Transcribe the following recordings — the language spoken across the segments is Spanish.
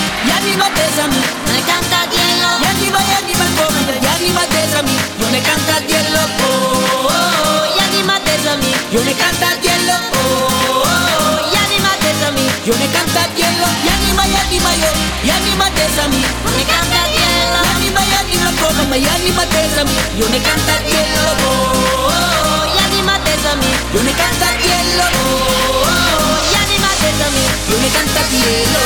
y anímate a mí. Me canta hielo. Y anima el cobre, y anímate a mí. Yo le canta al hielo, oh, oh, oh. Y anímate a mí. Yo le canta al hielo, oh, oh, oh. Y anímate a mí. Yo le canta al hielo, y anima yo, y anímate a mí. Me canta hielo. Y anima el cobre, y anímate a mí. Yo le canta al hielo, oh, oh, oh. Y anímate a mí. Yo le canta al hielo, oh, oh, oh. Y anímate a mí. Yo le canta al hielo.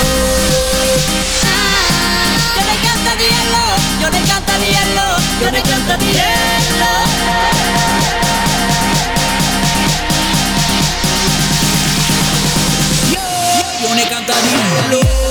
Yo le canta al hielo, yo le canta al hielo, yo le canta al hielo. Yo le canta al hielo.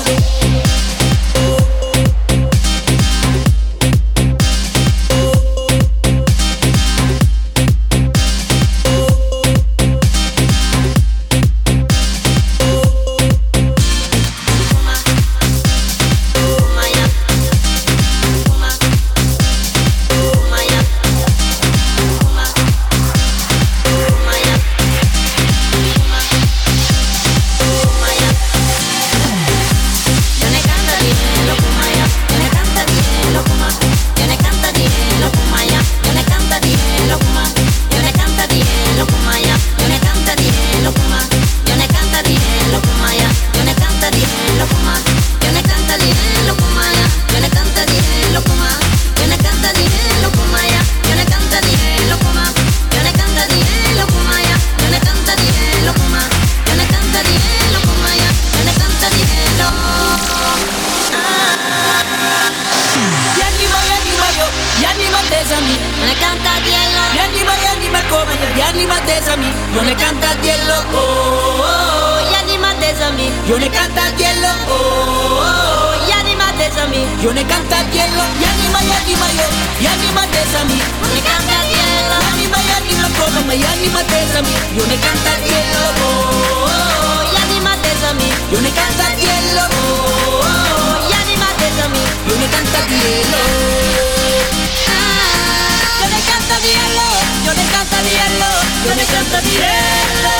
Me canta hielo. Y anima el cobre, y anímate a mí. Yo le canta al hielo, oh, oh, oh. Y anímate a mí. Yo le canta al hielo, oh, oh, oh. Y anímate a mí. Yo le canta al hielo, y anima yo, y anímate a mí. Me canta hielo. Y anima el cobre, y anímate a mí. Yo le canta al hielo, oh, oh, oh. Y anímate a mí. Yo le canta al hielo, oh, oh, oh. Y anímate a mí. Yo le canta al hielo. Yo le canta al hielo, yo le canta al hielo, yo le canta al hielo.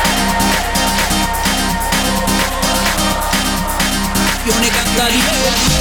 Yo le canta al hielo.